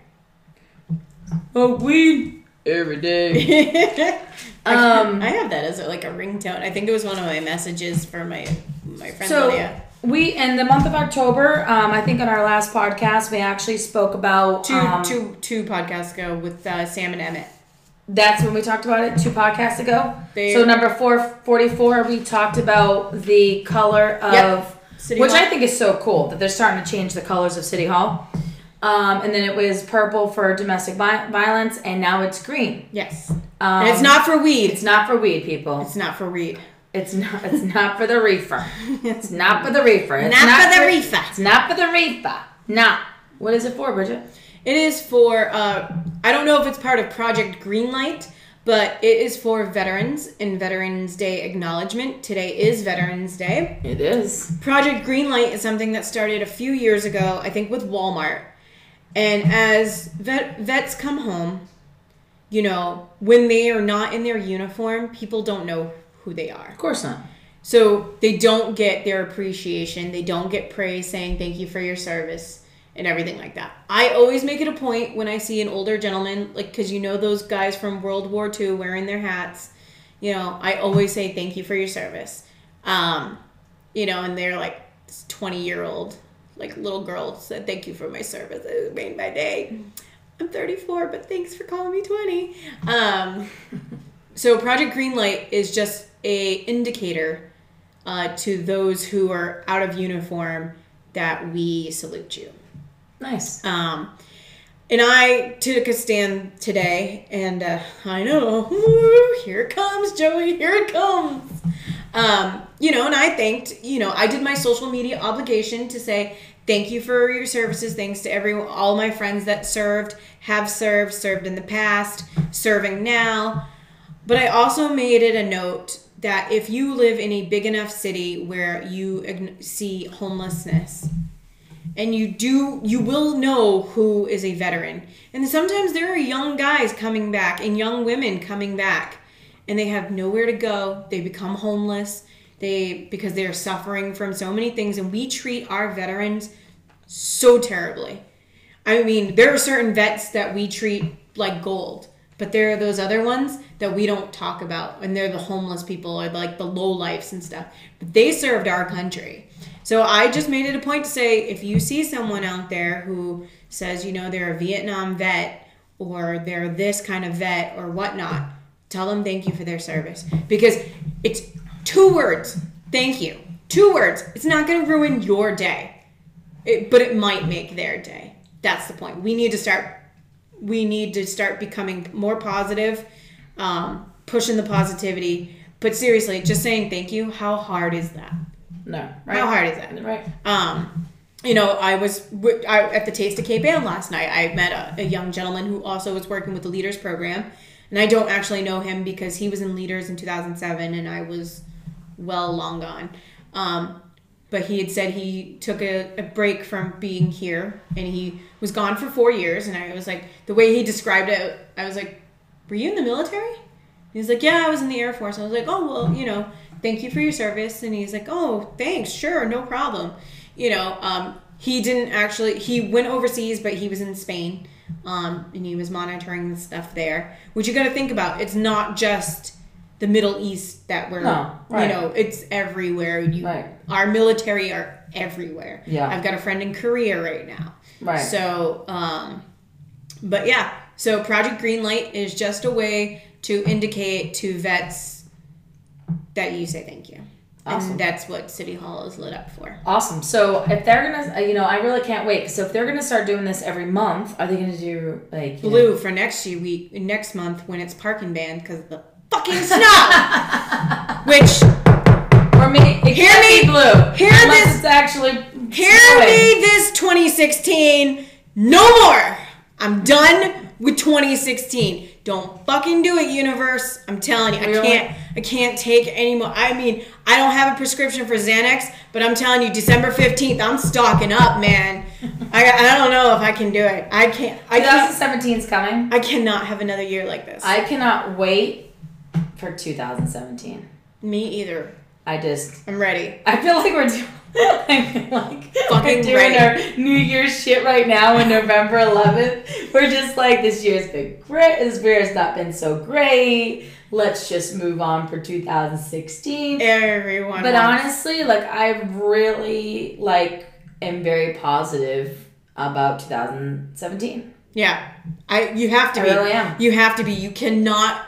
Oh, weed. Every day. I have that as like a ringtone. I think it was one of my messages for my friend So Lydia. we, in the month of October, I think on our last podcast, we actually spoke about... Two podcasts ago with Sam and Emmett. That's when we talked about it, 2 podcasts ago. So number 444, we talked about the color of... City Hall. I think is so cool that they're starting to change the colors of City Hall. And then it was purple for domestic violence, and now it's green. Yes. And it's not for weed. It's not for weed, people. It's not for weed. It's not for the reefer. It's not for the reefer. It's not for the reefer. It's not for the reefer. No. What is it for, Bridget? It is for, I don't know if it's part of Project Greenlight, but it is for veterans and Veterans Day acknowledgement. Today is Veterans Day. It is. Project Greenlight is something that started a few years ago, I think with Walmart. And as vets come home, you know, when they are not in their uniform, people don't know who they are. Of course not. So they don't get their appreciation. They don't get praise saying thank you for your service and everything like that. I always make it a point when I see an older gentleman, like, because you know those guys from World War II wearing their hats, you know, I always say thank you for your service. You know, and they're like this 20-year-old, like, little girl said thank you for my service. It made my day. I'm 34, but thanks for calling me 20. So Project Greenlight is just a indicator to those who are out of uniform that we salute you. Nice. And I took a stand today, and I know, here it comes, Joey, here it comes. You know, and I thanked, you know, I did my social media obligation to say thank you for your services. Thanks to all my friends that served, have served in the past, serving now. But I also made it a note that if you live in a big enough city where you see homelessness, and you will know who is a veteran. And sometimes there are young guys coming back and young women coming back, and they have nowhere to go. They become homeless because they are suffering from so many things, and we treat our veterans so terribly. I mean, there are certain vets that we treat like gold, but there are those other ones that we don't talk about, and they're the homeless people or like the lowlifes and stuff. But they served our country. So I just made it a point to say, if you see someone out there who says, they're a Vietnam vet or they're this kind of vet or whatnot, tell them thank you for their service. Because it's 2 words, thank you. 2 words. It's not going to ruin your day, but it might make their day. That's the point. We need to start becoming more positive, pushing the positivity. But seriously, just saying thank you, how hard is that? No. Right. How hard is that? Right. I was at the Taste of Cape Ann last night. I met a young gentleman who also was working with the Leaders program. And I don't actually know him because he was in Leaders in 2007 and I was long gone. But he had said he took a break from being here and he was gone for 4 years. And I was like, the way he described it, I was like, were you in the military? He was like, yeah, I was in the Air Force. I was like, oh, well, thank you for your service. And he's like, oh, thanks. Sure. No problem. He went overseas, but he was in Spain. And he was monitoring the stuff there, which you got to think about. It's not just the Middle East that we're, it's everywhere. Our military are everywhere. Yeah. I've got a friend in Korea right now. Right. So, but yeah, so Project Greenlight is just a way to indicate to vets that you say thank you. Awesome. And that's what City Hall is lit up for. Awesome. So if they're going to, I really can't wait. So if they're going to start doing this every month, are they going to do blue for next month when it's parking banned because of the fucking snow? Which, for me, hear me, blue. Hear me this 2016. No more. I'm done with 2016. Don't fucking do it, universe. I'm telling you, I can't take any more. I mean, I don't have a prescription for Xanax, but I'm telling you, December 15th, I'm stocking up, man. I don't know if I can do it. I can't. 2017 is coming. I cannot have another year like this. I cannot wait for 2017. Me either. I'm ready. I feel like we're doing our New Year's shit right now on November 11th. We're just like, this year's been great. This year's not been so great. Let's just move on for 2016. But honestly, I really am very positive about 2017. Yeah, you have to be. I really am. You have to be. You cannot.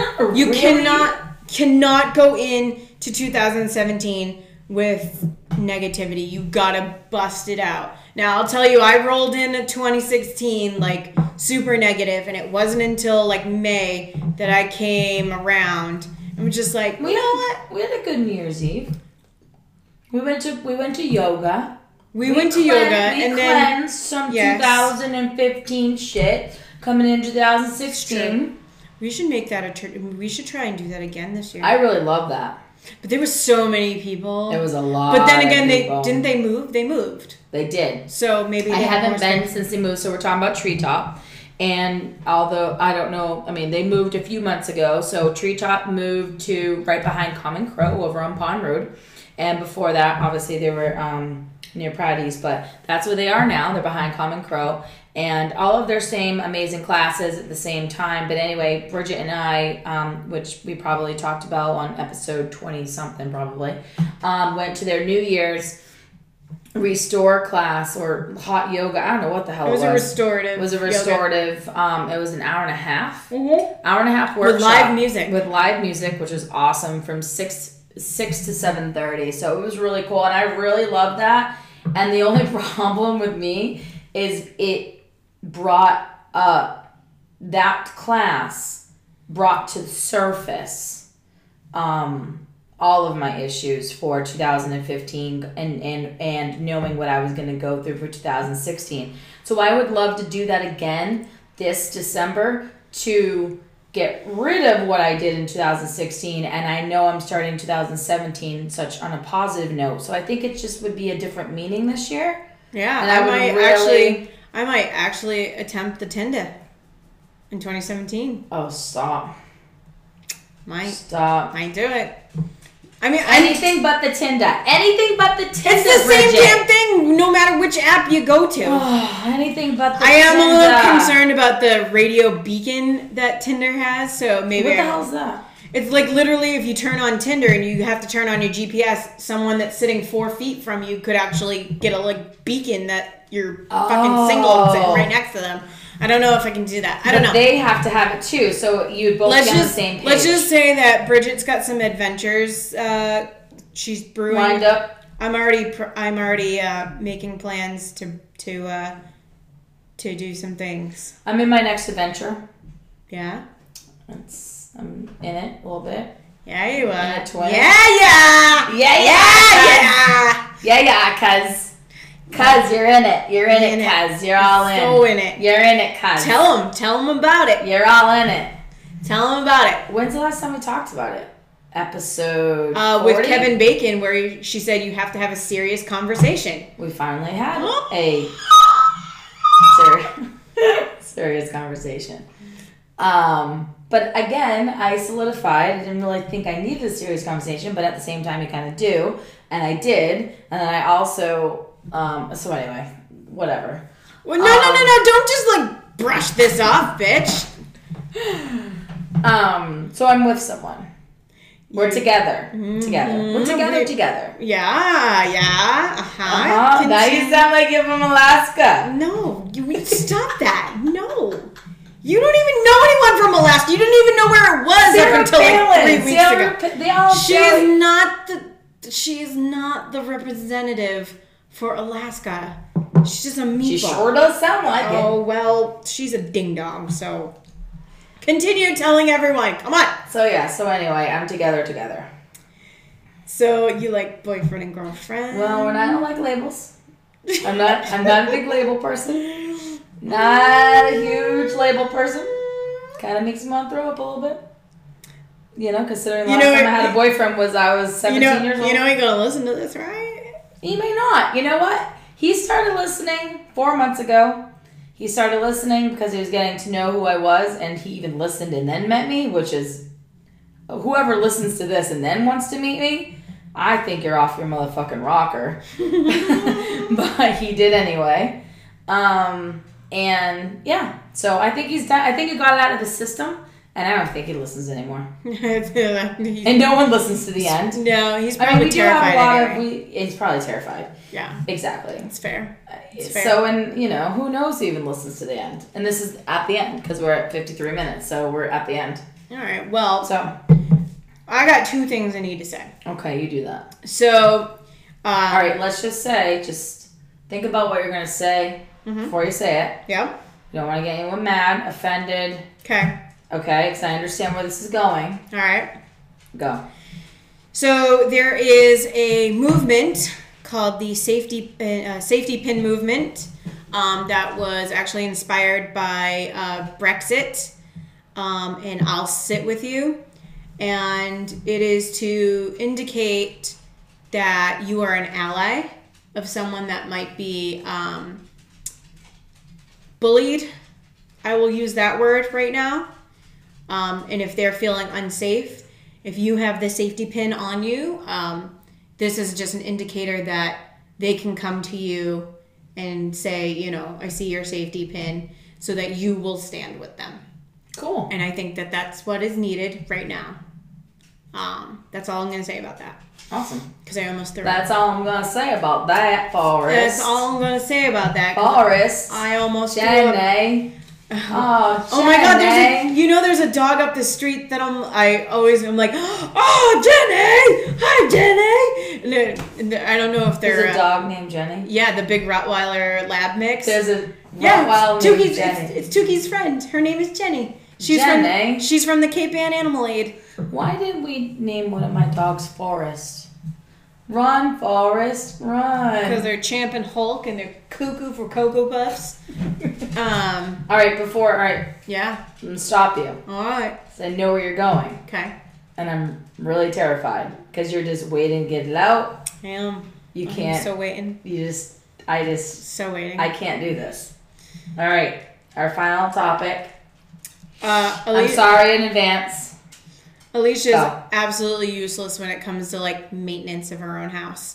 Cannot go in to 2017 with negativity. You gotta bust it out. Now, I'll tell you, I rolled into 2016 super negative, and it wasn't until May that I came around. I'm just like, you know what? We had a good New Year's Eve. We went to yoga. We went to yoga, and then cleansed some 2015 shit coming in 2016. We should make that we should try and do that again this year. I really love that. But there were so many people. There was a lot. But then again, they move? They moved. They did. So maybe I haven't been since they moved. So we're talking about Treetop. And although I don't know, they moved a few months ago. So Treetop moved to right behind Common Crow over on Pond Road. And before that, obviously, they were near Pratty's. But that's where they are now. They're behind Common Crow. And all of their same amazing classes at the same time. But anyway, Bridget and I, which we probably talked about on episode 20-something probably, went to their New Year's restore class or hot yoga. I don't know what the hell it was. It was restorative. It was a restorative. It was an hour and a half. Mm-hmm. Hour and a half workshop. With live music. Which was awesome, from 6 to 7:30. So it was really cool. And I really loved that. And the only problem with me is it brought that class brought to the surface a all of my issues for 2015 and knowing what I was going to go through for 2016. So I would love to do that again this December to get rid of what I did in 2016, and I know I'm starting 2017 such on a positive note. So I think it just would be a different meaning this year. Yeah, and I might actually attempt the Tinder in 2017. Oh, stop. Might do it. I mean, anything but the Tinder. Anything but the Tinder. It's the same damn thing, no matter which app you go to. Oh, anything but the I Tinder. am a little concerned about the radio beacon that Tinder has, so maybe. What the hell is that? It's like literally if you turn on Tinder and you have to turn on your GPS, someone that's sitting 4 feet from you could actually get a like beacon that you're fucking single and sitting right next to them. I don't know if I can do that. I don't know. They have to have it too, so you'd both be on the same page. Let's just say that Bridget's got some adventures. She's brewing. Lined up. I'm already making plans to do some things. I'm in my next adventure. Yeah. I'm in it a little bit. Yeah, you are. In it to win it. Yeah, cuz you're in it. You're in it, cuz. You're all in. So in it. You're in it, cuz. Tell them about it. You're all in it. Tell them about it. When's the last time we talked about it? Episode 40? With Kevin Bacon, where she said you have to have a serious conversation. We finally had a serious conversation. But again, I solidified. I didn't really think I needed a serious conversation, but at the same time, you kind of do. And I did. And then I also... so anyway, whatever. Well, no. Don't just, like, brush this off, bitch. So I'm with someone. We're together. Together. We're together. Yeah. Uh-huh. Now you sound like you're from Alaska. No. Stop that. No. You don't even know anyone from Alaska. You didn't even know where it was up until like 3 weeks ago. She is not the representative for Alaska. She's just a meatball. She sure does sound like it. Oh, well, she's a ding-dong, so... Continue telling everyone. Come on. So anyway, I'm together. So you like boyfriend and girlfriend? Well, I don't like labels. I'm not a big label person. Not a huge label person. Kind of makes me want to throw up a little bit. You know, considering the last time I had a boyfriend was I was 17 years old. You know you're going to listen to this, right? He may not. You know what? He started listening 4 months ago. He started listening because he was getting to know who I was, and he even listened and then met me, which is... Whoever listens to this and then wants to meet me, I think you're off your motherfucking rocker. But he did anyway. And yeah, so I think he's done. I think he got it out of the system, and I don't think he listens anymore. And no one listens to the end. No, he's probably terrified. He's probably terrified. Yeah, exactly. It's fair. So, and who knows who even listens to the end? And this is at the end because we're at 53 minutes, so we're at the end. All right. Well, so I got 2 things I need to say. Okay, you do that. So, all right. Let's just think about what you're gonna say. Before you say it. Yeah. You don't want to get anyone mad, offended. Okay. Okay, because I understand where this is going. All right. Go. So there is a movement called the safety pin movement that was actually inspired by Brexit and I'll Sit With You. And it is to indicate that you are an ally of someone that might be... bullied, I will use that word right now. And if they're feeling unsafe, if you have the safety pin on you, this is just an indicator that they can come to you and say, I see your safety pin, so that you will stand with them. Cool. And I think that that's what is needed right now. That's all I'm going to say about that. Awesome. Because I almost threw That's all I'm going to say about that, Forrest. That's all I'm going to say about that. Forrest. I almost Jenny. Oh my God! There's a dog up the street that I'm like, oh, Jenny, hi Jenny. And I don't know if there's a dog named Jenny. Yeah, the big Rottweiler lab mix. There's a Rottweiler named Jenny. It's Tuki's friend. Her name is Jenny. Jenny. She's from the Cape Ann Animal Aid. Why didn't we name one of my dogs Forrest? Run, Forrest, run. Because they're champing Hulk and they're cuckoo for Cocoa Puffs. All right, Yeah. I'm going to stop you. All right. So I know where you're going. Okay. And I'm really terrified because you're just waiting to get it out. I am. You can't. I'm so waiting. So waiting. I can't do this. All right, our final topic. I'm Alicia, sorry in advance. Alicia's absolutely useless when it comes to like maintenance of her own house.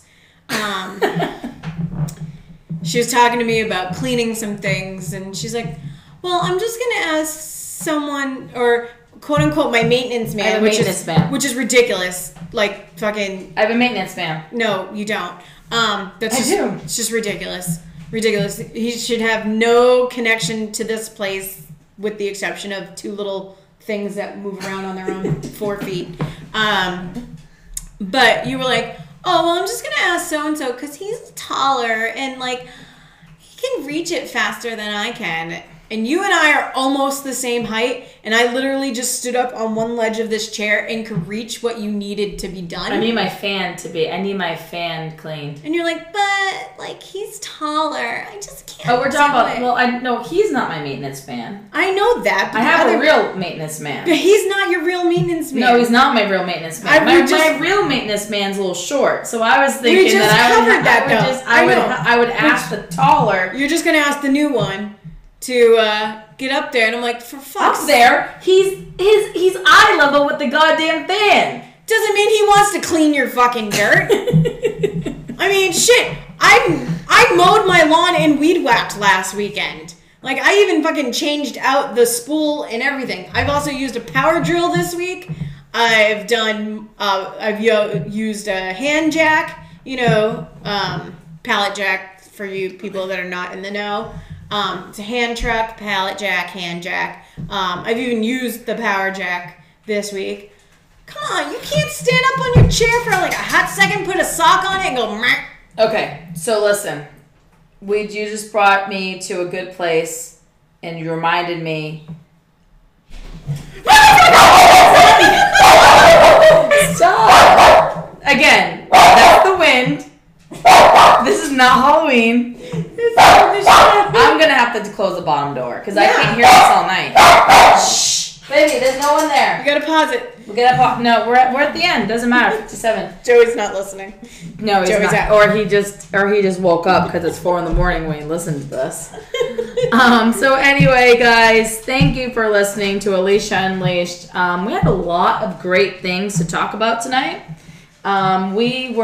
She was talking to me about cleaning some things, and she's like, "Well, I'm just gonna ask someone or quote unquote my maintenance man, I have a maintenance man. which is ridiculous. Like fucking I have a maintenance man. no, you don't. That's I just do. It's just ridiculous. Ridiculous. He should have no connection to this place with the exception of two little things that move around on their own 4 feet. But you were like, oh, well, I'm just going to ask so-and-so because he's taller and, like, he can reach it faster than I can. And you and I are almost the same height, and I literally just stood up on one ledge of this chair and could reach what you needed to be done. I need my fan cleaned. And you're like, but, like, he's taller. I just can't. Oh, we're talking do it. about, no, he's not my maintenance man. I know that. But I have a real maintenance man. But he's not your real maintenance man. No, he's not my real maintenance man. My real maintenance man's a little short, so I was thinking I would ask the taller. You're just gonna ask the new one to get up there, and I'm like, for fuck's Up there, he's eye level with the goddamn fan. Doesn't mean he wants to clean your fucking dirt. I mean, shit. I mowed my lawn and weed whacked last weekend. Like, I even fucking changed out the spool and everything. I've also used a power drill this week. I've used a hand jack, pallet jack for you people that are not in the know. It's a hand truck, pallet jack, hand jack. I've even used the power jack this week. Come on, you can't stand up on your chair for like a hot second, put a sock on it, and go, meh. Okay, so listen. You just brought me to a good place, and you reminded me. Stop! Again, that's the wind. This is not Halloween. I'm gonna have to close the bottom door because I can't hear this all night. Shh, baby, there's no one there. You gotta pause it. No, we're at the end. Doesn't matter. 57. Joey's not listening. No, he's Joey's not. out. Or he just woke up because it's 4 a.m. when he listened to this. So anyway, guys, thank you for listening to Alicia Unleashed. We had a lot of great things to talk about tonight. It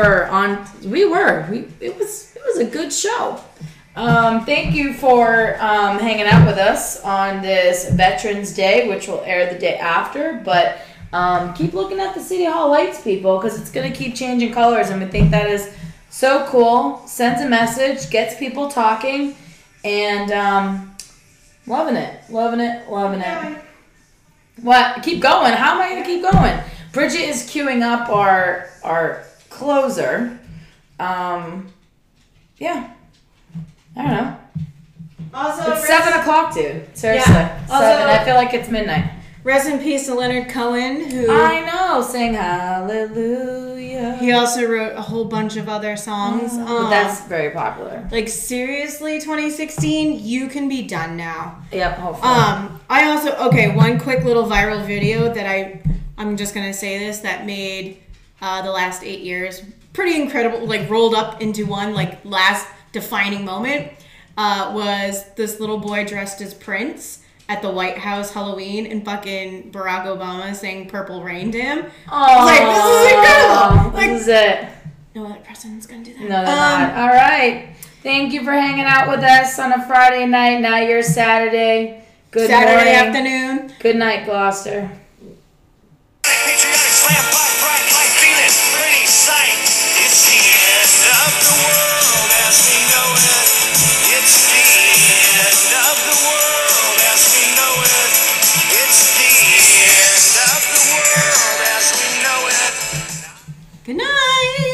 was a good show. Thank you for hanging out with us on this Veterans Day, which will air the day after. But keep looking at the City Hall lights, people, because it's going to keep changing colors, and we think that is so cool. Sends a message, gets people talking, and loving it. What? Keep going. How am I going to keep going? Bridget is queuing up our closer. Yeah. I don't know. Also, it's 7 o'clock, dude. Seriously. Yeah. 7. I feel like it's midnight. Rest in peace to Leonard Cohen, who I know, sing hallelujah. He also wrote a whole bunch of other songs. But that's very popular. Like, seriously, 2016, you can be done now. Yep, hopefully. One quick little viral video that I'm just gonna say this, that made the last 8 years pretty incredible, like rolled up into one, like last defining moment, was this little boy dressed as Prince at the White House Halloween, and fucking Barack Obama sang Purple Rain to him. Oh, like, this is incredible. This is it. No other president's gonna do that. No, they're not. All right. Thank you for hanging out with us on a Friday night. Now you're Saturday. Good Saturday morning. afternoon. Good night, Gloucester. Patriotic slam by bright light feeling pretty sight. It's the end of the world as we know it. It's the end of the world as we know it. It's the end of the world as we know it. Good night.